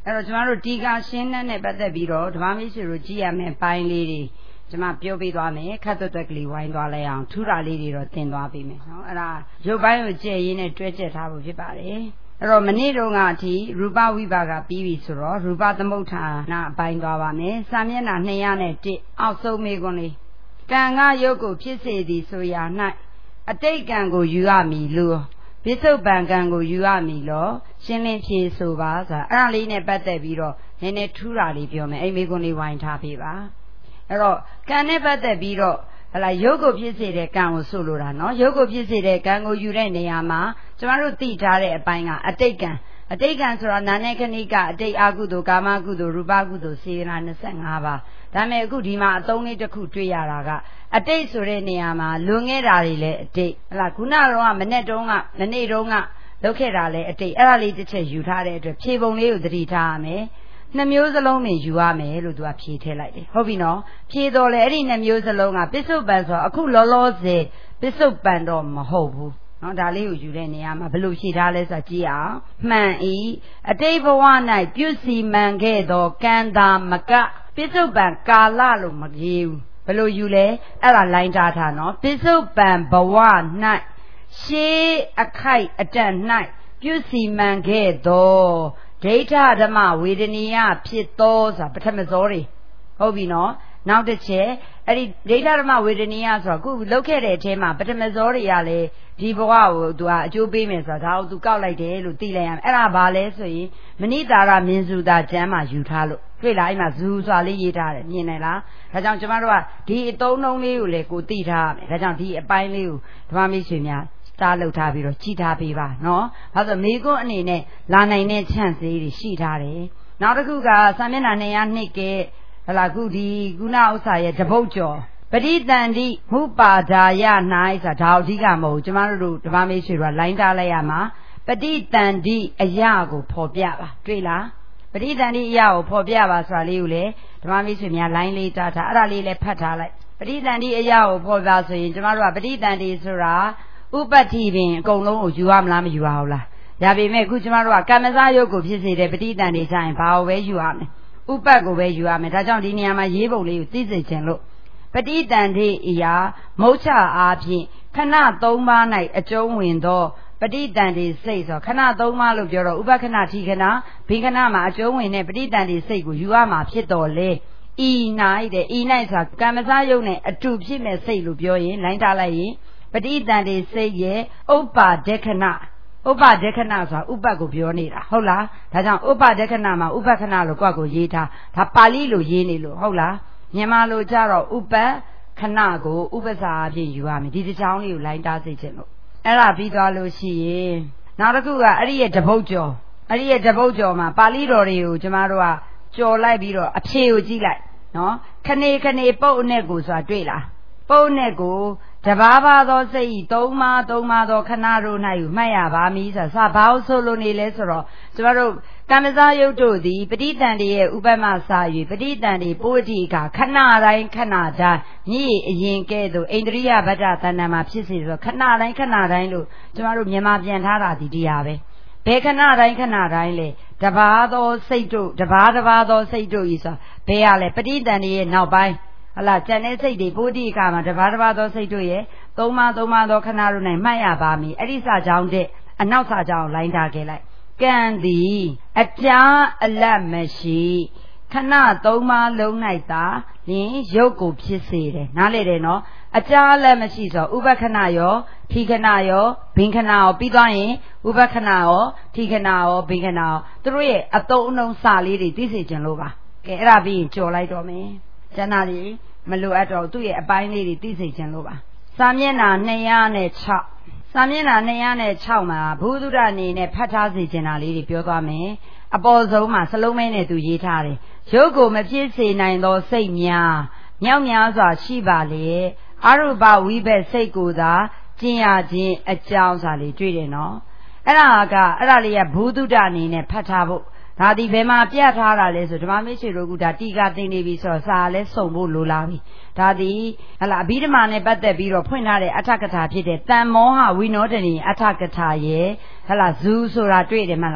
အဲ့တော့ကျမတို့ဒီကရှင်းတဲ့ပတ်သက်ပြီးတော့ဓမ္မမိတ်ဆွေတို့ကြည့်ရမယ့်ပိုင်းလေးတွေကျမပြောပြသွားမယ်ခတ်သွက်ကလေးဝိုင်းသွားလိုက်အောင်ထူတာလေးတွေတော့သင်သွားပြီမယ်နော်အဲ့ဒါရုပ်ပိုင်းကိုကြည့်ရင်းနဲ့တွဲကျက်ထားဖို့ဖြစ်ပါတယ်အဲ့တော့မနေ့တုန်းကအထိရူပဝိပါကပြီးပြီဆိုတော့ရူပသမုဋ္ဌာနာအပိုင်းသွားပါမယ်စာမျက်နှာ201အောက်ဆုံးမေးခွန်းလေးကံကရုပ်ကိုဖြစ်စေသည်ဆိုရာ၌အတိတ်ကံကိုယူရမည်လို့ပိဿုပံကံကိုယူရမည်လို့ရှင်းလင်းဖြေဆိုပါဆိုတာအဲ့ဒါလေးနဲ့ပတ်သက်ပြီးတော့နည်းနည်းထူတာလေးပြောမယ်အဲ့မေးခွန်းလေးဝိုင်းထားပေးပါအဲ့တော့ကံနဲ့ပတ်သက်ပြီးတော့ဟလာရုပ်ကိုဖြစ်စေတဲ့ကံကိုဆိုလိုတာနော်ရုပ်ကိုဖြစ်စေတဲ့ကံကိုယူတဲ့နေရာမှာကျမတို့သိထားတဲ့အပိုင်းကအတိတ်ကံဆိုတာနာနဲ့ခဏိကအတိတ်အကုသိုလ်ကာမကုသိုလ်ရူပကုသိုလ်စေတနာ25ပါးဒါပေမဲ့အခုဒီမှာအသုံးလေးတစ်ခုတွေ့ရတာကအတိတ်ဆိုတဲ့နေရာမှာလွန်ခဲ့တာတွေလည်းအတိတ်ဟလာခုနကတော့မနေ့တုန်းကလုပ်ခဲ့တာလည်းအတိတ်အဲ့ဒါလေးတစ်ချက်ယူထားတဲ့အတွက်ဖြေပုံလေးကိုသတိထားရမယ်နှစ်မျိုးစလုံးပင်ယူရမယ်လို့သူကဖြေထည့်လိုက်တယ်ဟုတ်ပြီနော်ဖြေတော်လေအဲ့ဒီနှစ်မျိုးစလုံးကပိဿုပံဆိုအခုလောလောဆယ်ပိဿုပံတော့မဟုတ်ဘူးနော်ဒါလေးကိုယူတဲ့နေရာမှာဘယ်လိုဖြေထားလဲဆိုတာကြည့်အောင်မှန်ဤအတိတ်ဘဝ၌ပြုစီမံခဲ့သောကံတာမကပိဿုပံကာလလို့မကြီးဘူးဘယ်လိုယူလဲအဲ့ဒါလိုင်းထားတာနော်ပိဿုပံဘဝ၌ရှေးအခိုက်အတန့်၌ပြုစီမံခဲ့သောဒိဋ္ဌဓမ္မဝေဒနီယဖြစ်သောဆိုတာပထမဇောတွေဟုတ်ပြီနော်နောက်တစ်ချက်အဲ့ဒီဒိဋ္ဌဓမ္မဝေဒနီယဆိုတာခုလောက်ခဲ့တဲ့အထဲမှာပထမဇောတွေကလည်းဒီဘဝကိုသူကအကျိုးပေးမယ်ဆိုတာဒါကိုသူကောက်လိုက်တယ်လို့သိလိုက်ရမယ်အဲ့ဒါဘာလဲဆိုရင်မဏိတာရမင်းစုတာကျမ်းမှာယူထားလို့တွေ့လားအဲ့မှာဇူဆိုတာလေးရေးထားတယ်မြင်နိုင်လားဒါကြောင့်ကျမတို့ကဒီအသုံးနှုန်းလေးကိုလည်းကိုသိထားရမယ်ဒါကြောင့်ဒီအပိုင်းလေးကိုဓမ္မမိတ်ဆွေများတားလောက်ထားပြီးတော့ကြည်ထားပေးပါနော်။ဘာလို့မိကွန်းအနေနဲ့လာနိုင်တဲ့ chance လေးတွေရှိထားတယ်။နောက်တစ်ခုကစာမျက်နှာ202ကဟလာခုဒီကုဏဥစ္စာရဲ့တပုတ်ကျော်ပဋိသန္တိမုပါဒာယ၌ဆိုတာဒါအဓိကမဟုတ်ဘူးကျမတို့ဓမ္မမိတ်ဆွေတို့ကလိုင်းထားလိုက်ရမှာပဋိသန္တိအရာကိုဖော်ပြပါတွေ့လားပဋိသန္တိအရာကိုဖော်ပြပါဆိုတာလေးကိုလေဓမ္မမိတ်ဆွေများလိုင်းလေးထားအဲ့ဒါလေးလည်းဖတ်ထားလိုက်ပဋိသန္တိအရာကိုဖော်ပြဆိုရင်ကျမတို့ကပဋိသန္တိဆိုတာဥပတ္တိပင်အကုန်လုံးကိုယူရမလားမယူရဘူးလားဒါပေမဲ့အခုကျမတို့ကကမ္မစရုပ်ကိုဖြစ်စေတဲ့ပဋိသန္တိဆိုင်ဘာကိုပဲယူရမယ်ဥပတ်ကိုပဲယူရမယ်ဒါကြောင့်ဒီနေရာမှာရေးပုံလေးကိုသိစေခြင်းလို့ပဋိသန္တိအရာမုတ်ချအားဖြင့်ခဏ3ပါး၌အကျုံးဝင်သောပဋိသန္တိစိတ်ဆိုခဏ3ပါးလို့ပြောတော့ဥပခဏထိခဏဘိခဏမှာအကျုံးဝင်တဲ့ပဋိသန္တိစိတ်ကိုယူရမှာဖြစ်တော်လေဤ၌တဲ့ဤ၌ဆိုတာကမ္မစရုပ်နဲ့အတူဖြစ်မဲ့စိတ်လို့ပြောရင်လိုင်းထားလိုက်ရင်ပဋိသန္တိစိတ်ရဲ့ဥပ္ပါဒက္ခဏဆိုတာဥပတ်ကိုပြောနေတာဟုတ်လားဒါကြောင့်ဥပ္ပါဒက္ခဏမှာဥပက္ခဏလို့ကိုရေးထားဒါပါဠိလိုရေးနေလို့ဟုတ်လားမြန်မာလိုကြတော့ဥပက္ခဏကိုဥပ္ပစာအဖြစ်ယူရမယ်ဒီတစ်ချောင်းလေးကိုလိုင်းတားစေခြင်းလို့အဲ့ဒါပြီးသွားလို့ရှိရင်နောက်တစ်ခုကအဲ့ဒီရဲ့တပုတ်ကျော်မှာပါဠိတော်တွေကိုကျမတို့ကကြော်လိုက်ပြီးတော့အဖြေကိုကြည့်လိုက်နော်ခဏပုတ်အနဲ့ကိုဆိုတာတွေ့လားပုတ်နဲ့ကိုတဘာဘာသောစိတ်ဤ3ပါးသောခဏတို့၌မှတ်ရပါမည်ဆိုတာဘာလို့ဆိုလို့နေလဲဆိုတော့ကျမတို့ကမ္မဇယုတ်တို့သည်ပဋိသန္တိရဲ့ဥပမာစာ၍ပဋိသန္တိပုဋ္ဌိကခဏတိုင်းမြည်အရင်ကဲ့သို့အိန္ဒြိယဗတ္တသဏ္ဍာန်မှာဖြစ်စေဆိုခဏတိုင်းလို့ကျမတို့မြန်မာပြန်ထားတာဒီတရားပဲဘယ်ခဏတိုင်းလဲတဘာသောစိတ်တို့တဘာသောစိတ်တို့ဤဆိုဘယ်ရလဲပဋိသန္တိရဲ့နောက်ပိုင်းဟလာကျန်တဲ့စိတ်တွေပုဋ္ဌိကမှာတဘာသောစိတ်တို့ရဲ့3ပါးသောခဏတို့၌မှတ်ရပါမည်အဲ့ဒီစာကြောင်းတဲ့အနောက်စာကြောင်းလိုင်းထားခဲ့လိုက်ကံသည်အကြာအလတ်မရှိခဏ3ပါးလုံး၌သာလင်ရုပ်ကိုဖြစ်စေတယ်နားလေတယ်နော်အကြာအလတ်မရှိဆိုဥပခဏရောထိခဏရောဘိခဏရောပြီးသွားရင်ဥပခဏရောထိခဏရောဘိခဏရောသူတို့ရဲ့အသုံးအနှုန်းစာလေးတွေသိစေခြင်းလို့ပါကဲအဲ့ဒါပြီးရင်ကြော်လိုက်တော့မယ်ကျန်တာတွေမလိုအပ်တော့သူ့ရဲ့အပိုင်းလေးတွေသိစေခြင်းလို့ပါစာမျက်နှာ206မှာဘုဒ္ဓအနေနဲ့ဖတ်ထားစေခြင်းတာလေးတွေပြောသွားမယ်အပေါ်ဆုံးမှာစလုံးမဲနဲ့သူရေးထားတယ်ရုပ်ကိုမဖြစ်စေနိုင်သောစိတ်များမြောက်များစွာရှိပါလေအရူပဝိဘက်စိတ်ကိုသာကျင်ရခြင်းအကြောင်းစာလေးတွေ့တယ်နော်အဲ့ဒါလေးကဘုဒ္ဓအနေနဲ့ဖတ်ထားဖို့ဒါဒီဘယ်မှာပြထားတာလဲဆိုဓမ္မမိတ်ဆွေတို့ကဒါတီကာသိနေပြီဆိုတော့စာလည်းစုံဖို့လိုလာပြီဒါဒီဟလာအဘိဓမ္မာနဲ့ပတ်သက်ပြီးတော့ဖွင့်ထားတဲ့အထကထာဖြစ်တဲ့တန်မောဟဝိနောဒနီအထကထာရဲ့ဟလာဇူဆိုတာတွေ့တယ်မလား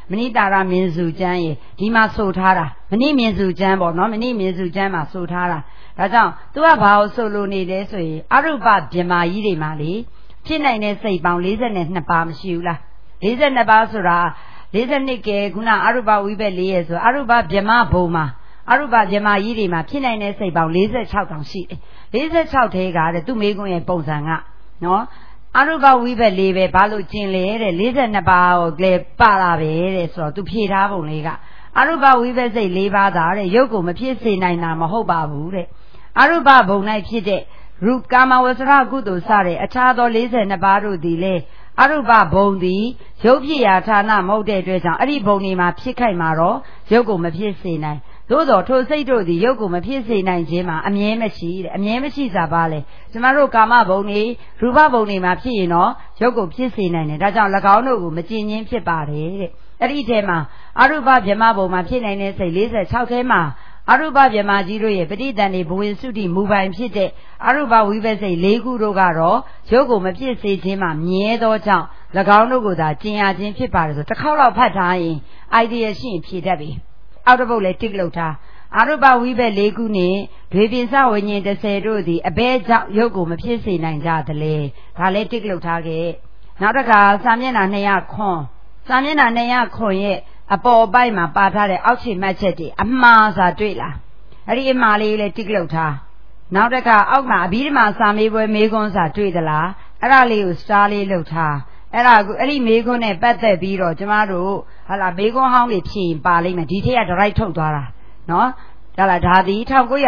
မဏိတာရမင်းစုကျမ်းရေဒီမှာဆိုထားတာမဏိမင်းစုကျမ်းပေါ့နော်မဏိမင်းစုကျမ်းမှာဆိုထားတာဒါကြောင့်သူကဘာကိုဆိုလိုနေလဲဆိုရင်အရုပဗြဟ္မာကြီးတွေမှာလေဖြစ်နိုင်တဲ့စိတ်ပေါင်း42ပါးမရှိဘူးလား42ပါးဆိုတာ42ကဲခုနအရုပဝိဘက်4ရဲ့ဆိုအရုပဗြဟ္မာဘုံမှာအရုပဗြဟ္မာကြီးတွေမှာဖြစ်နိုင်တဲ့စိတ်ပေါင်း46တောင်ရှိတယ်46ထဲကတဲ့သူ့မိကွန်းရဲ့ပုံစံကနော်အရုပဝိဘက်4ပဲဘာလို့ကျင်လဲတဲ့42ပါးကိုလည်းပါလာပဲတဲ့ဆိုတော့သူဖြေထားပုံလေးကအရုပဝိဘက်စိတ်4ပါးသာတဲ့ရုပ်ကိုမဖြစ်စေနိုင်တာမဟုတ်ပါဘူးတဲ့အရုပဘုံ၌ဖြစ်တဲ့ရူပကာမဝဆရကုသိုလ်စတဲ့အခြားသော42ပါးတို့သည်လေအရုပဘုံသည်ရုပ်ဖြစ်ရာဌာနမဟုတ်တဲ့အတွက်ကြောင့်အဲ့ဒီဘုံတွေမှာဖြစ်ခိုက်မှာတော့ရုပ်ကိုမဖြစ်စေနိုင်သို့သောထိုစိတ်တို့သည်ရုပ်ကိုမဖြစ်စေနိုင်ခြင်းမှာအမြဲမရှိတဲ့အမြဲမရှိစားပါလေကျမတို့ကာမဘုံတွေရူပဘုံတွေမှာဖြစ်ရင်တော့ရုပ်ကိုဖြစ်စေနိုင်တယ်ဒါကြောင့်၎င်းတို့ကိုမကျင်ချင်းဖြစ်ပါတယ်တဲ့အဲ့ဒီထဲမှာအရုပဗြဟ္မာဘုံမှာဖြစ်နိုင်တဲ့စိတ်46ထဲမှာအရုပဗြဟ္မာကြီးတို့ရဲ့ပဋိသန္ဓေဘဝင်စုတိမူပိုင်ဖြစ်တဲ့အရုပဝိဘက်စိတ်၄ခုတို့ကတော့ရုပ်ကိုမဖြစ်စေခြင်းမှာမြဲသောကြောင့်၎င်းတို့ကိုသာကျင်ရခြင်းဖြစ်ပါတယ်ဆိုတစ်ခေါက်လောက်ဖတ်ထားရင် idea ရှိရင်ဖြေတတ်ပြီအောက်တစ်ပုတ်လည်းတစ်လုပ်ထားအရုပဝိဘက်၄ခုနဲ့ဒွေပိစဝိညာဉ်30တို့သည်အဘဲကြောင့်ရုပ်ကိုမဖြစ်စေနိုင်ကြသလဲဒါလည်းတစ်လုပ်ထားခဲ့နောက်တစ်ခါစာမျက်နှာ200ခွန်စာမျက်နှာ200ခွန်ရဲ့အပေါ်ပိုက်မှာပါထားတဲ့အောက်ခြေမှတ်ချက်တွေအမှားစာတွေ့လားအဲ့ဒီအမှားလေးလည်းတစ်လုပ်ထားနောက်တစ်ခါအောက်မှာအဘိဓမ္မာစာမေးပွဲမေးခွန်းစာတွေ့သလားအဲ့ဒါလေးကို star လေးလုပ်ထားအဲ့ဒါကိုအဲ့ဒီမေးခွန်းနဲ့ပတ်သက်ပြီးတော့ကျမတို့ဟာလာမေးခွန်းဟောင်းတွေဖြေရင်ပါလိမ့်မယ်ဒီထက်ကဒရိုက်ထုတ်သွားတာနော်ဒါလားဒါသည်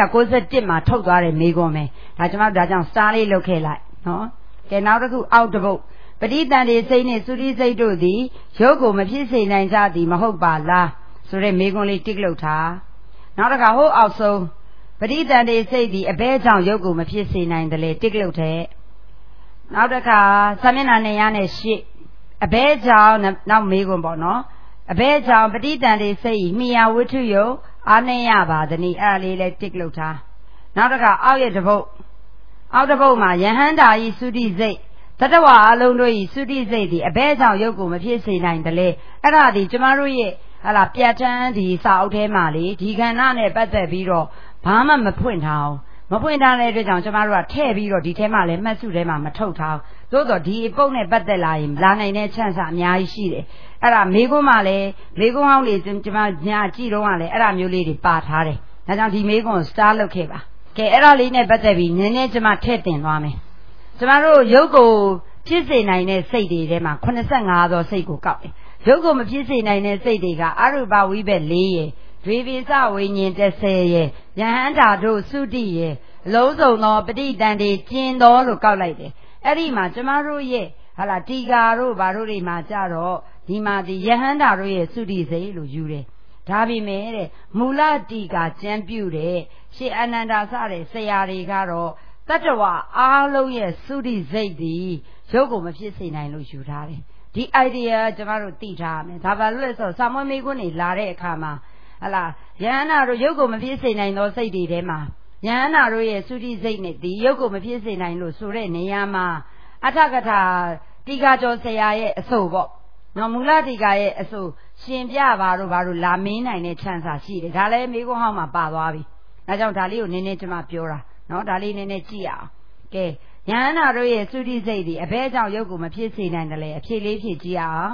1991မှာထုတ်သွားတဲ့မေးခွန်းပဲဒါကျမတို့ဒါကြောင့် star လေးလုပ်ခဲ့လိုက်နော်ကဲနောက်တစ်ခုအောက်တစ်ပုတ်ပဋိသန္ဓေစိတ်နှင့်သုတိစိတ်တို့သည်ရုပ်ကိုမဖြစ်စေနိုင်ကြသည်မဟုတ်ပါလားဆိုတဲ့မေးခွန်းလေးတစ်လုပ်ထားနောက်တစ်ခါဟိုအောက်ဆုံးပဋိသန္ဓေစိတ်သည်အဘဲကြောင့်ရုပ်ကိုမဖြစ်စေနိုင်တယ်လေတစ်လုပ်တဲ့နောက်တစ်ခါစာမျက်နှာ208အဘဲကြောင့်နောက်မေးခွန်းပေါ့နော်အဘဲကြောင့်ပဋိသန္ဓေစိတ်ဤမိယာဝတ္ထုယုံအားနည်းရပါသည်အဲ့ဒါလေးလည်းတစ်လုပ်ထားနောက်တစ်ခါအောက်ရဲ့တစ်ပုတ်မှာယဟန္တာဤသုတိစိတ်တတဝအလုံးတို့ဤသုတိစိတ်သည်အဘဲကြောင့်ရုပ်ကိုမဖြစ်စေနိုင်တယ်လေအဲ့ဒါဒီကျမတို့ရဲ့ဟာလာပြတ်တန်းဒီစာအုပ်ထဲမှာလေဒီခန္ဓာနဲ့ပတ်သက်ပြီးတော့ဘာမှမဖွင့်ထားအောင်မဖွင့်ထားတဲ့အတွက်ကြောင့်ကျမတို့ကထည့်ပြီးတော့ဒီထဲမှာလည်းမှတ်စုထဲမှာမထုတ်ထားသို့တော့ဒီအပုတ်နဲ့ပတ်သက်လာရင်လာနိုင်တဲ့ချမ်းစာအများကြီးရှိတယ်အဲ့ဒါမေခွန်းမှလည်းမေခွန်းဟောင်းလေးကျမညာကြည့်တော့ကလည်းအဲ့ဒါမျိုးလေးတွေပါထားတယ်ဒါကြောင့်ဒီမေခွန်းကို star လုပ်ခဲ့ပါကဲအဲ့ဒါလေးနဲ့ပတ်သက်ပြီးနည်းနည်းကျမထည့်တင်သွားမယ်ကျမတို့ရုပ်ကိုဖြစ်စေနိုင်တဲ့စိတ်တွေထဲမှာ85သောစိတ်ကိုကောက်တယ်ရုပ်ကိုမဖြစ်စေနိုင်တဲ့စိတ်တွေကအရုပဝိဘက်4ရယ်ဒွေပိစဝိညာဉ်30ရယ်ယဟန္တာတို့သုတိရယ်အလုံးစုံသောပဋိသန္ဓေကျင်တော်လို့ကောက်လိုက်တယ်အဲ့ဒီမှာကျမတို့ရဲ့ဟာလာတီကာတို့ဘာတို့တွေမှာကြတော့ဒီမှာဒီယဟန္တာတို့ရဲ့သုတိစိတ်လို့ယူတယ်ဒါပေမဲ့တဲ့မူလတီကာကျမ်းပြုတဲ့ရှင်အနန္ဒာစတဲ့ဆရာတွေကတော့တတ္တဝအားလုံးရဲ့သုတိစိတ်ဒီရုပ်ကိုမဖြစ်စေနိုင်လို့ယူထားတယ်ဒီ idea ကျမတို့သိထားရမယ်ဒါပါလို့လဲဆိုစာမွေးမေးခွန်းတွေလာတဲ့အခါမှာဟလာယဟန္တာတို့ရုပ်ကိုမဖြစ်စေနိုင်သောစိတ်တွေထဲမှာယဟန္တာတို့ရဲ့သုတိစိတ်နဲ့ဒီရုပ်ကိုမဖြစ်စေနိုင်လို့ဆိုတဲ့နေရာမှာအထကထာတိကာကျော်ဆရာရဲ့အဆိုပေါ့နော်မူလတိကာရဲ့အဆိုရှင်ပြပါတို့ဘာတို့လာမင်းနိုင်တဲ့ချမ်းစာရှိတယ်ဒါလည်းမေးခွန်းဟောင်းမှာပါသွားပြီဒါကြောင့်ဒါလေးကိုနည်းနည်းကျမပြောတာနော်ဒါလေးနည်းနည်းကြည့်အောင်ကဲယဟန္တာတို့ရဲ့သုတိစိတ်ဒီအဘဲကြောင့်ရုပ်ကိုမဖြစ်စေနိုင်တယ်လေအဖြေလေးဖြေကြည့်အောင်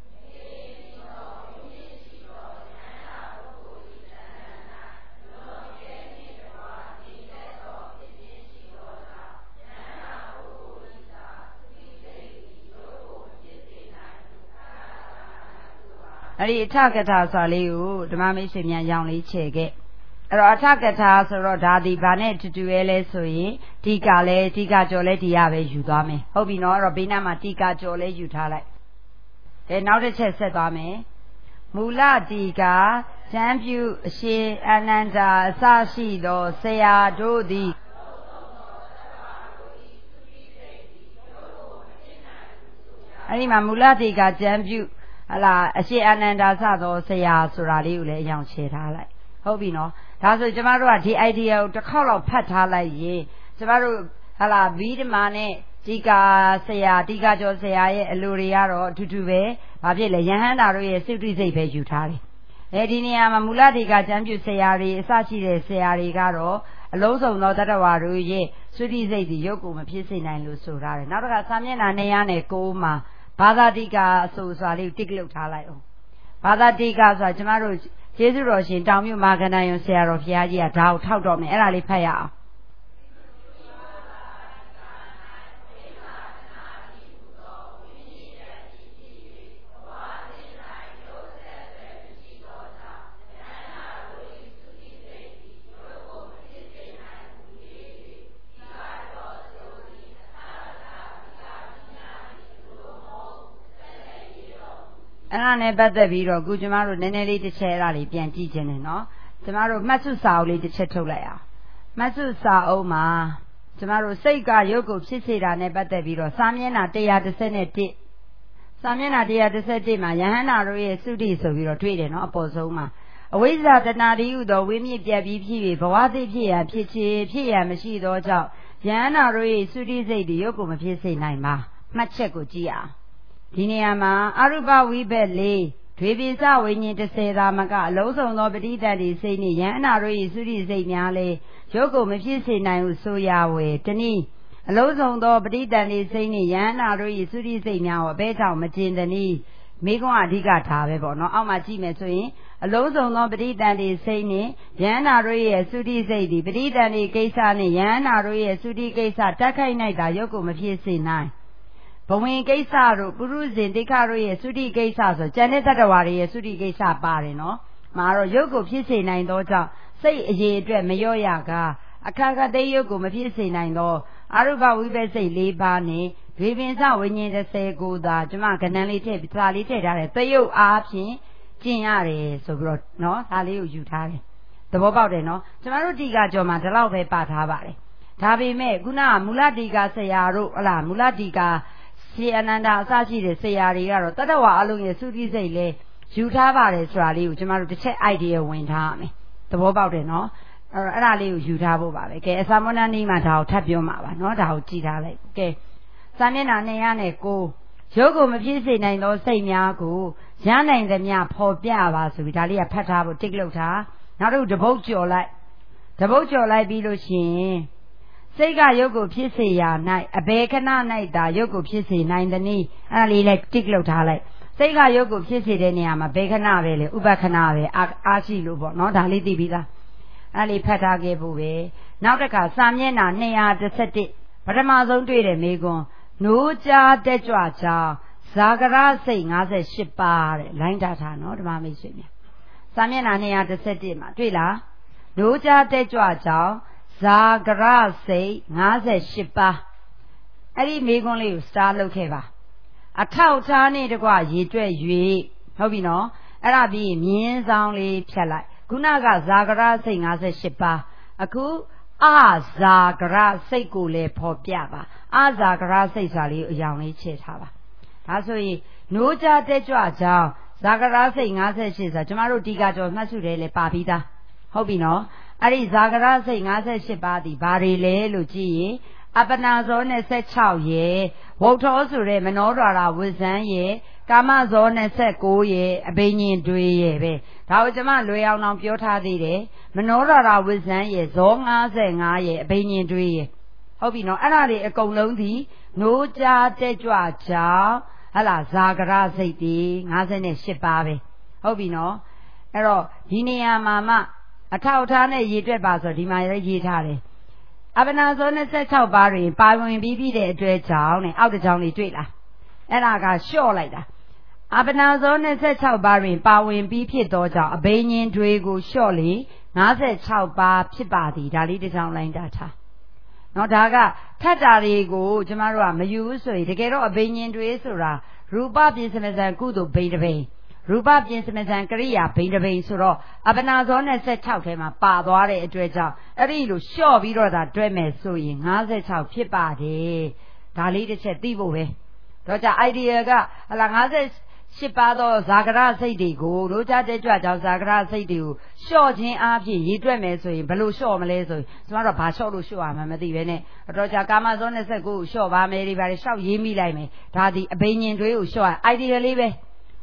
အဲ့ဒီအထကထာဆိုလေးကိုဓမ္မမိတ်ဆွေများရောင်လေးချေခဲ့အဲ့တော့အထကထာဆိုတော့ဒါဒီဘာနဲ့တူတူရဲလဲဆိုရင်ဒီကလည်းဒီကကြော်လဲဒီရပဲယူသွားမယ်ဟုတ်ပြီနော်အဲ့တော့ဘေးနားမှာဒီကကြော်လဲယူထားလိုက်နောက်တစ်ချက်ဆက်သွားမယ်မူလဒီကကျမ်းပြုအရှင်အနန္ဒာအစရှိသောဆရာတို့သည်အဲ့ဒီမှာမူလဒီကကျမ်းပြုဟလာအရှင်အနန္ဒာစသောဆရာဆိုတာလေးကိုလည်းအယောင်ချေထားလိုက်ဟုတ်ပြီနော်ဒါဆိုကျမတို့ကဒီ idea ကိုတစ်ခေါက်လောက်ဖတ်ထားလိုက်ရင်ကျမတို့ဟလာဗိဓမာနဲ့ဒီကာဆရာဒီကာကျော်ဆရာရဲ့အလိုတွေကတော့အတူတူပဲဘာဖြစ်လဲယဟန္တာတို့ရဲ့သုတိစိတ်ပဲယူထားတယ်ဒီနေရာမှာမူလတိကကျမ်းပြုဆရာတွေအစရှိတဲ့ဆရာတွေကတော့အလုံးစုံသောတတ္တဝါတို့ရဲ့သုတိစိတ်ဒီရုပ်ကိုမဖြစ်စေနိုင်လို့ဆိုထားတယ်နောက်တစ်ခါစာမျက်နှာ209မှာဘာသာတိကအဆိုစွာလေးကိုတစ်လုပ်ထားလိုက်အောင်ဘာသာတိကဆိုတာကျမတို့ကျေးဇူးတော်ရှင်တောင်မြို့မာကဏယုံဆရာတော်ဘုရားကြီးကဒါကိုထောက်တော်မယ်အဲ့ဒါလေးဖတ်ရအောင်အဲ့ဒါနဲ့ပတ်သက်ပြီးတော့အခုကျမတို့နည်းနည်းလေးတစ်ချက်အဲ့ဒါလေးပြန်ကြည့်ခြင်းနဲ့နော်ကျမတို့မှတ်စုစာအုပ်လေးတစ်ချက်ထုတ်လိုက်အောင်မှတ်စုစာအုပ်မှာကျမတို့စိတ်ကရုပ်ကိုဖြစ်စေတာနဲ့ပတ်သက်ပြီးတော့စာမျက်နှာ131စာမျက်နှာ131မှာယဟန္တာတို့ရဲ့သုတိဆိုပြီးတော့တွေ့တယ်နော်အပေါ်ဆုံးမှာအဝိဇ္ဇာတဏှာတိဟုသောဝိမြစ်ပြက်ပြီးဖြစ်၍ဘဝသိဖြစ်ရာဖြစ်ချေဖြစ်ရာမရှိသောကြောင့်ယဟန္တာတို့ရဲ့သုတိစိတ်ဒီရုပ်ကိုမဖြစ်စေနိုင်ပါမှတ်ချက်ကိုကြည့်အောင်ဒီနေရာမှာအရုပဝိဘက်၄ဒွေပိစဝိညာဉ်30သာမကအလုံးစုံသောပဋိသန္ဓေစိတ်နှင့်ယဟန္တာတို့၏သုတိစိတ်များလေရုပ်ကိုမဖြစ်စေနိုင်ဟုဆိုရဝယ်တနည်းအလုံးစုံသောပဋိသန္ဓေစိတ်နှင့်ယဟန္တာတို့၏သုတိစိတ်များကိုအဘဲကြောင့်မကျင်တနည်းမိကွန်းအဓိကထားပဲပေါ့နော်အောက်မှာကြည့်မယ်ဆိုရင်အလုံးစုံသောပဋိသန္ဓေစိတ်နှင့်ယဟန္တာတို့ရဲ့သုတိစိတ်သည်ပဋိသန္ဓေကိစ္စနှင့်ယဟန္တာတို့ရဲ့သုတိကိစ္စတက်ခိုက်၌သာရုပ်ကိုမဖြစ်စေနိုင်ဘဝင်ကိစ္စတို့ပုရုဇဉ်ဒိဋ္ဌတို့ရဲ့သုတိကိစ္စဆိုကျန်တဲ့တတ္တဝါတွေရဲ့သုတိကိစ္စပါတယ်နော်မှာတော့ရုပ်ကိုဖြစ်စေနိုင်သောကြောင့်စိတ်အရေးအတွက်မလျော့ရကအခါခသိရုပ်ကိုမဖြစ်စေနိုင်သောအရုပဝိဘက်စိတ်၄ပါးနဲ့ဒွေပင်စဝိညာဉ်30ကိုသာကျမကဏ္ဍလေးထည့်စာလေးထည့်ထားတယ်သရုပ်အားဖြင့်ကျင့်ရတယ်ဆိုပြီးတော့နော်ဒါလေးကိုယူထားတယ်သဘောပေါက်တယ်နော်ကျမတို့ဒီကကြောမှာဒီလောက်ပဲပါထားပါတယ်ဒါပေမဲ့ခုနကမူလဒီကဆရာတို့ဟလားမူလဒီကရှင်အနန္ဒာအစရှိတဲ့ဆရာတွေကတော့တတ္တဝါအလုံးရဲ့သုတိစိတ်လဲယူထားပါတယ်ဆိုတာလေးကိုကျမတို့တစ်ချက် idea ဝင်ထားရမယ်သဘောပေါက်တယ်နော်အဲ့ဒါလေးကိုယူထားဖို့ပါပဲကဲအစာမဏနီးမှာဒါကိုထပ်ပြောမှာပါနော်ဒါကိုကြည်ထားလိုက်ကဲစာမျက်နှာ209ရုပ်ကိုမဖြစ်စေနိုင်သောစိတ်များကိုရနိုင်သမျှဖော်ပြပါဆိုပြီးဒါလေးကဖတ်ထားဖို့တစ်လုပ်ထားနောက်တစ်ခုတပုတ်ကြော်လိုက်ပြီးလို့ရှိရင်စိတ်ကရုပ်ကိုဖြစ်စေရာ၌အဘယ်ခဏ၌သာရုပ်ကိုဖြစ်စေနိုင်သည်နည်းအဲ့ဒါလေးလိုက်တစ်လုပ်ထားလိုက်စိတ်ကရုပ်ကိုဖြစ်စေတဲ့နေရာမှာဘယ်ခဏပဲလေဥပခဏပဲအားရှိလို့ပေါ့နော်ဒါလေးသိပြီးသားအဲ့လေးဖတ်ထားခဲ့ဖို့ပဲနောက်တစ်ခါစာမျက်နှာ211ပထမဆုံးတွေ့တဲ့မေကွန်းနိုးကြားတက်ကြွကြောင်းဇာကရစိတ်58ပါးတဲ့လိုင်းတာထားနော်ဓမ္မမိတ်ဆွေများစာမျက်နှာ211မှာတွေ့လားနိုးကြားတက်ကြွကြောင်းဇာကရစိတ်58ပါးအဲ့ဒီမေကွန်းလေးကိုစတားလုပ်ခဲ့ပါအထောက်ထားနဲ့တကွရေတွက်၍ဟုတ်ပြီနော်အဲ့ဒါပြီးမြင်းဆောင်လေးဖြတ်လိုက်ခုနကဇာကရစိတ်58ပါးအခုအဇာကရစိတ်ကိုလည်းဖော်ပြပါအဇာကရစိတ်ဆိုတာလေးကိုအယောင်လေးချဲ့ထားပါဒါဆိုရင်နိုးကြတက်ကြွကြောင်းဇာကရစိတ်58ဆိုတာကျမတို့ဒီကကြောမှတ်စုတယ်လေပါပြီးသားဟုတ်ပြီနော်အဲ့ဒီဇာကရစိတ်58ပါးဒီဘာတွေလဲလို့ကြည့်ရင်အပနာဇော26ရဲ့ဝုတ်ထောဆိုတဲ့မနောဒွါရဝိဇ္ဇံရဲ့ကာမဇော29ရဲ့အဘိညာဉ်တွေရဲ့ပဲဒါကိုကျွန်မလွယ်အောင်အောင်ပြောထားသေးတယ်မနောဒွါရဝိဇ္ဇံရဲ့ဇော55ရဲ့အဘိညာဉ်တွေရဲ့ဟုတ်ပြီနော်အဲ့ဒါတွေအကုန်လုံးဒီနိုးကြတက်ကြွကြောင်းဟလာဇာကရစိတ်ဒီ58ပါးပဲဟုတ်ပြီနော်အဲ့တော့ဒီနေရာမှာမှအထောက်အထားနဲ့ရေးတွက်ပါဆိုဒီမှာရေးထားတယ်အပနာဇော26ပါးတွင်ပါဝင်ပြီးတဲ့အတွက်ကြောင့်နဲ့အောက်တစ်ကြောင်းလေးတွေ့လားအဲ့ဒါကလျှော့လိုက်တာအပနာဇော26ပါးတွင်ပါဝင်ပြီးဖြစ်သောကြောင့်အဘိညာဉ်တွေကိုလျှော့လေ56ပါးဖြစ်ပါသည်ဒါလေးတစ်ကြောင်းလိုင်းတာထားနော်ဒါကထပ်တာတွေကိုကျမတို့ကမယူဘူးဆိုရင်တကယ်တော့အဘိညာဉ်တွေဆိုတာရူပပြင်စမစံကုသိုလ်ဘိတဘိန်ရူပပြင်စမစံကရိယာဘိတဘိန်ဆိုတော့အပနာဇော26ထဲမှာပါသွားတဲ့အတွက်ကြောင့်အဲ့ဒီလိုလျှော့ပြီးတော့ဒါတွဲမယ်ဆိုရင်56ဖြစ်ပါတယ်ဒါလေးတစ်ချက်သိဖို့ပဲတော့ကြ idea ကဟလာ58ပါးသောဇာကရစိတ်တွေကိုတို့ကြတဲ့ကြွကြောင့်ဇာကရစိတ်တွေကိုလျှော့ခြင်းအပြင်ရေးတွက်မယ်ဆိုရင်ဘယ်လိုလျှော့မလဲဆိုရင်ကျမတို့ဘာလျှော့လို့လျှော့ရမှာမသိပဲနဲ့တော့ကြကာမဇော29ကိုလျှော့ပါမယ်ဒီပါလျှော့ရေးမိလိုက်မယ်ဒါဒီအဘိညာဉ်တွေကိုလျှော့ idea လေးပဲ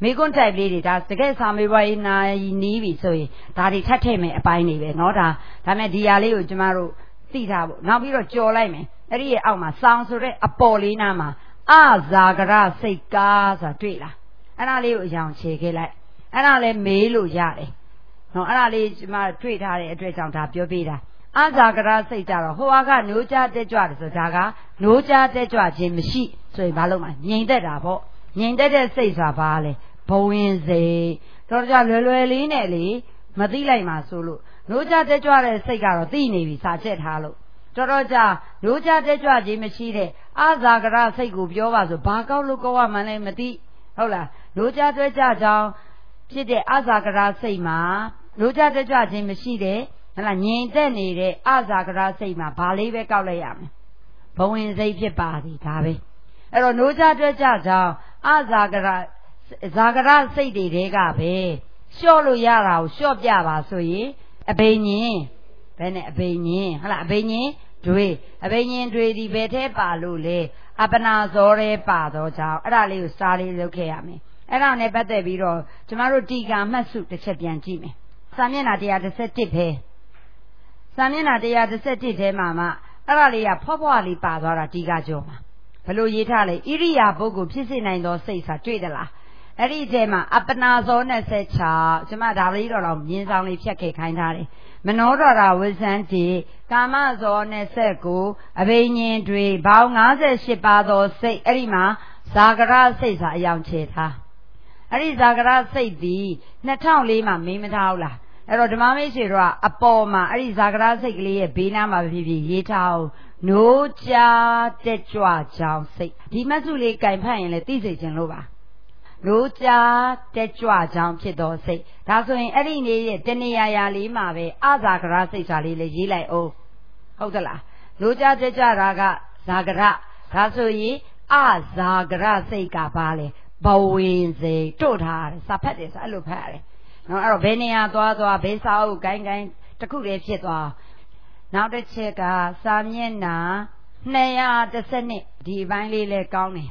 မေကွန်းတိုက်လေးတွေဒါတကယ်စာမေးပွဲနိုင်နီးပြီဆိုရင်ဒါတွေထပ်ထည့်မယ်အပိုင်းတွေပဲเนาะဒါမဲ့ဒီဟာလေးကိုကျမတို့သိထားဖို့နောက်ပြီးတော့ကြော်လိုက်မယ်အဲ့ဒီရဲ့အောက်မှာစောင်းဆိုတဲ့အပေါ်လေးနားမှာအဇာကရစိတ်ကားဆိုတာတွေ့လားအဲ့ဒါလေးကိုအယောင်ခြေခဲ့လိုက်အဲ့ဒါလည်းမေးလို့ရတယ်နော်အဲ့ဒါလေးကျမတွေ့ထားတဲ့အတွက်ကြောင့်ဒါပြောပြတာအဇာကရစိတ်ကြတော့ဟိုကနိုးကြတက်ကြွတယ်ဆိုဒါကနိုးကြတက်ကြွခြင်းမရှိဆိုရင်ဘာလို့မှငြိမ်သက်တာပေါ့ငြိမ်သက်တဲ့စိတ်ဆိုတာဘာလဲဘဝင်စိတ်တော်ကြလွယ်လွယ်လေးနဲ့လေမသိလိုက်မှဆိုလို့နိုးကြတက်ကြွတဲ့စိတ်ကတော့သိနေပြီစာချက်ထားလို့တော်ကြနိုးကြတက်ကြွခြင်းမရှိတဲ့အဇာကရစိတ်ကိုပြောပါဆိုဘာကောက်လို့ကောက်ရမှန်းလည်းမသိဟုတ်လားနိုးကြတွဲကြကြောင်းဖြစ်တဲ့အဇာကရစိတ်မှာနိုးကြတက်ကြွခြင်းမရှိတဲ့ဟဲ့လားငြိမ်သက်နေတဲ့အဇာကရစိတ်မှာဘာလေးပဲကောက်လိုက်ရမယ်ဘဝင်စိတ်ဖြစ်ပါသည်ဒါပဲအဲ့တော့နိုးကြတွဲကြကြောင်းအဇာကရစိတ်တွေကပဲလျှော့လို့ရတာကိုလျှော့ပြပါဆိုရင်အဘိညာဉ်ဘယ်နဲ့အဘိညာဉ်ဟုတ်လားအဘိညာဉ်တွေအဘိညာဉ်တွေဒီဘယ်ထဲပါလို့လဲအပနာဇောရဲပါတော့ကြောင်းအဲ့ဒါလေးကိုစာလေးလုပ်ခဲ့ရမယ်အဲ့ဒါနဲ့ပတ်သက်ပြီးတော့ကျမတို့တီကာမှတ်စုတစ်ချက်ပြန်ကြည့်မယ်စာမျက်နှာ131ပဲစာမျက်နှာ131ထဲမှာမှအဲ့ဒါလေးကဖွားဖွားလေးပါသွားတာတီကာကျော်မှာဘယ်လိုရေးထားလဲဣရိယာပုဂ္ဂိုလ်ဖြစ်စေနိုင်သောစိတ်စာတွေ့သလားအဲ့ဒီထဲမှာအပနာဇော26ကျမဒါလေးတော့မြင်းဆောင်လေးဖြတ်ခဲ့ခိုင်းထားတယ်မနောဒရာဝိဇန္တိကာမဇော29အဘိညာဉ်တွေဘောင်း58ပါးသောစိတ်အဲ့ဒီမှာဇာကရစိတ်စာအယောင်ချေထားအဲ့ဒီဇာကရစိတ်ဒီ2004မှာမေးမထားဘူးလားအဲ့တော့ဓမ္မမိတ်ဆွေတို့ကအပေါ်မှာအဲ့ဒီဇာကရစိတ်ကလေးရဲ့ဘေးနားမှာဖြစ်ဖြစ်ရေးထားအောင်နိုးကြတက်ကြွကြောင်းစိတ်ဒီမှတ်စုလေးကင်ဖတ်ရင်လည်းသိစေခြင်းလို့ပါနိုးကြတက်ကြွကြောင်းဖြစ်သောစိတ်ဒါဆိုရင်အဲ့ဒီနေ့ရဲ့တဏှာရာလေးမှာပဲအဇာကရစိတ်စာလေးလည်းရေးလိုက်အောင်ဟုတ်သလားနိုးကြတက်ကြတာကဇာကရဒါဆိုရင်အဇာကရစိတ်ကဘာလဲဘဝင်စိတ်တို့ထားတယ်စာဖတ်တယ်ဆိုအဲ့လိုဖတ်ရတယ်နော်အဲ့တော့ဘယ်နေရာသွားဘယ်စာအုပ်ကိုင်းတစ်ခုတည်းဖြစ်သွားနောက်တစ်ချက်ကစာမျက်နှာ212ဒီအပိုင်းလေးလဲကောင်းတယ်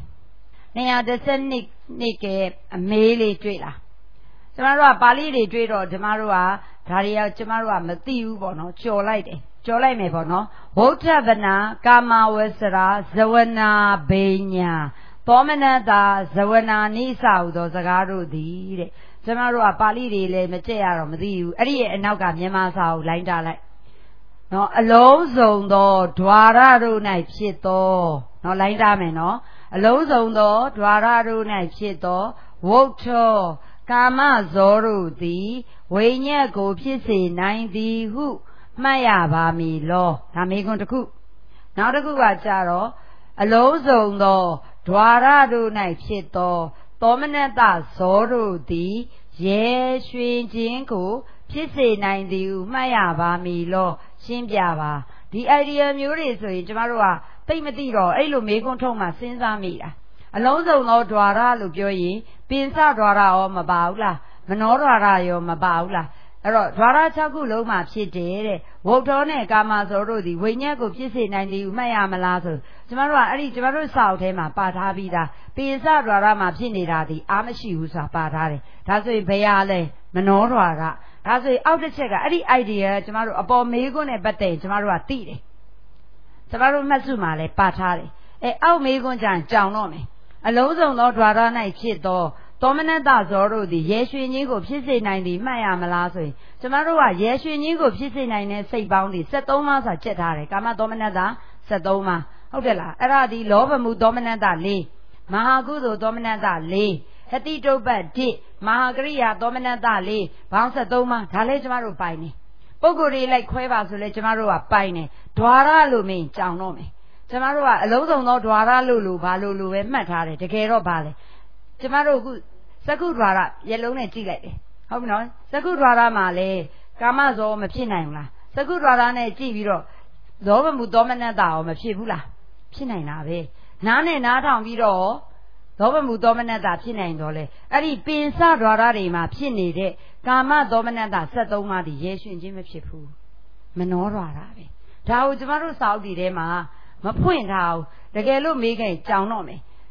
212ကအမေးလေးတွေ့လားကျမတို့ကပါဠိတွေတွေ့တော့ကျမတို့ကဒါတွေကကျမတို့ကမသိဘူးပေါ့နော်ကြော်လိုက်တယ်ကြော်လိုက်မယ်ပေါ့နော်ဝုဋ္ဌဗနာကာမဝဆရာဇဝနာဘိညာသောမနတာဇဝနာနိစ္စဟုသောစကားတို့သည်တဲ့ကျမတို့ကပါဠိတွေလည်းမကြက်ရတော့မသိဘူးအဲ့ဒီရဲ့အနောက်ကမြန်မာစာကိုလိုင်းတာလိုက်နော်အလုံးစုံသော द्वार တို့၌ဖြစ်သောနော်လိုင်းတာမယ်နော်အလုံးစုံသော द्वार တို့၌ဖြစ်သောဝုဋ္ဌကာမဇောတို့သည်ဝိညာဉ်ကိုဖြစ်စေနိုင်သည်ဟုမှတ်ရပါမည်လောဒါမေခွန်းတစ်ခုနောက်တစ်ခုကကြတော့အလုံးစုံသော द्वार တို့၌ဖြစ်သောသောမနတဇောတို့သည်ရဲရွှင်ခြင်းကိုဖြစ်စေနိုင်သည်ဟုမှတ်ရပါမည်လောရှင်းပြပါဒီ idea မျိုးတွေဆိုရင်ကျမတို့ကသိမသိတော့အဲ့လိုမေခွန်းထုတ်မှစဉ်းစားမိတာအလုံးစုံသော द्वार လို့ပြောရင်ပင်စ द्वार ရောမပါဘူးလားမနော द्वार ရောမပါဘူးလားအဲ့တော့ द्वार 6ခုလုံးမှာဖြစ်တယ်တဲ့ဝုဋ္ဌောနဲ့ကာမဇောတို့သည်ဝိညာဉ်ကိုဖြစ်စေနိုင်သည်ဟုမှတ်ရမလားဆိုကျမတို့ကအဲ့ဒီကျမတို့စာအုပ်ထဲမှာပါထားပြီးသားပင်စ द्वार မှာဖြစ်နေတာဒီအားမရှိဘူးဆိုတာပါထားတယ်ဒါဆိုရင်ဘယ်ရလဲမနော द्वार ဒါဆိုရင်အောက်တစ်ချက်ကအဲ့ဒီ idea ကျမတို့အပေါ်မေးခွန်းနဲ့ပတ်သက်ကျမတို့ကသိတယ်ကျမတို့မှတ်စုမှာလည်းပါထားတယ်အောက်မေးခွန်းကြရင်ကြောင်တော့မယ်အလုံးစုံသော द्वार၌ဖြစ်သောသောမနတဇောတို့သည်ရဲရွှင်ခြင်းကိုဖြစ်စေနိုင်သည်မှတ်ရမလားဆိုရင်ကျမတို့ကရဲရွှင်ခြင်းကိုဖြစ်စေနိုင်တဲ့စိတ်ပေါင်းသည်73ပါးဆိုတာချက်ထားတယ်ကာမသောမနတ73ပါးဟုတ်တယ်လားအဲ့ဒါဒီလောဘမှုသောမနတ4မဟာကုသိုလ်သောမနတ4ဟတိတုပ္ပ1မဟာကရိယာသောမနတ4ဘောင်း73ပါးဒါလည်းကျမတို့ပိုင်နေပုဂ္ဂိုလ်တွေလိုက်ခွဲပါဆိုလဲကျမတို့ကပိုင်နေ द्वार လို့မင်းကြောင်တော့မယ်ကျမတို့ကအလုံးစုံသော द्वार လို့ဘာလို့ပဲမှတ်ထားတယ်တကယ်တော့ဘာလဲကျမတို့အခုသက္ကု द्वार မျက်လုံးနဲ့ကြည့်လိုက်တယ်ဟုတ်ပြီနော်သက္ကု द्वार မှာလေကာမဇောမဖြစ်နိုင်ဘူးလားသက္ကု द्वार နဲ့ကြည့်ပြီးတော့လောဘမှုသောမနတရောမဖြစ်ဘူးလားဖြစ်နိုင်တာပဲနားနဲ့နားထောင်ပြီးတော့လောဘမှုသောမနတဖြစ်နိုင်တော့လေအဲ့ဒီပင်စ द्वार တွေမှာဖြစ်နေတဲ့ကာမသောမနတ73ပါးဒီရဲရွှင်ခြင်းမဖြစ်ဘူးမနော द्वार ပဲဒါကိုကျမတို့စာအုပ်တွေထဲမှာမဖွင့်ထားဘူးတကယ်လို့မေးခဲ့ကြောင်တော့မယ်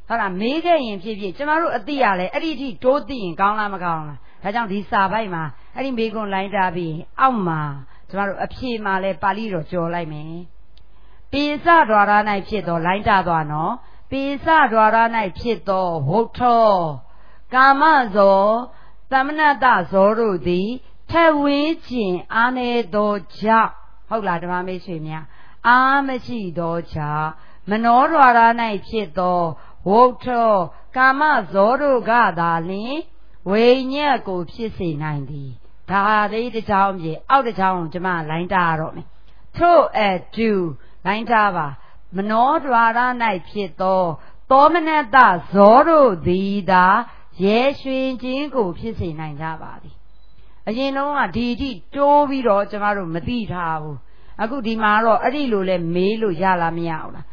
ဟုတ်လားမေးခဲ့ရင်ဖြစ်ဖြစ်ကျမတို့အသိရလဲအဲ့ဒီအထိတိုးသိရင်ကောင်းလားမကောင်းလားဒါကြောင့်ဒီစာပိုက်မှာအဲ့ဒီမေးခွန်းလိုင်းတာပြီးအောက်မှာကျမတို့အဖြေမှာလဲပါဠိတော်ကြော်လိုက်မယ်ပိစဒွါရ၌ဖြစ်သောလိုင်းတာသွားနော်ပိစဒွါရ၌ဖြစ်သောဝုထောကာမဇောသမဏတဇောတို့သည်ထက်ဝင်းကျင်အားနေသောကြောင့်ဟုတ်လားဓမ္မမိတ်ဆွေများအာမရှိသောကြောင့်မနောဒွါရ၌ဖြစ်သောဝုထောကာမဇောတို့ကသာလျှင်ဝိညာဉ်ကိုဖြစ်စေနိုင်သည်ဒါလေးတစ်ချောင်းပြေအောက်တစ်ချောင်းကိုကျွန်မလိုင်းတာရတော့မယ်ထို့အတူလိုင်းတာပါမနောဒွါရ၌ဖြစ်သောသောမနတဇောတို့သည်သာရဲရွှင်ခြင်းကိုဖြစ်စေနိုင်ကြပါသည်အရင်တော့ကဒီအထိတိုးပြီးတော့ကျမတို့မသိထားဘူးအခုဒီမှာတော့အဲ့ဒီလိုလဲမေးလို့ရလားမရဘူးလား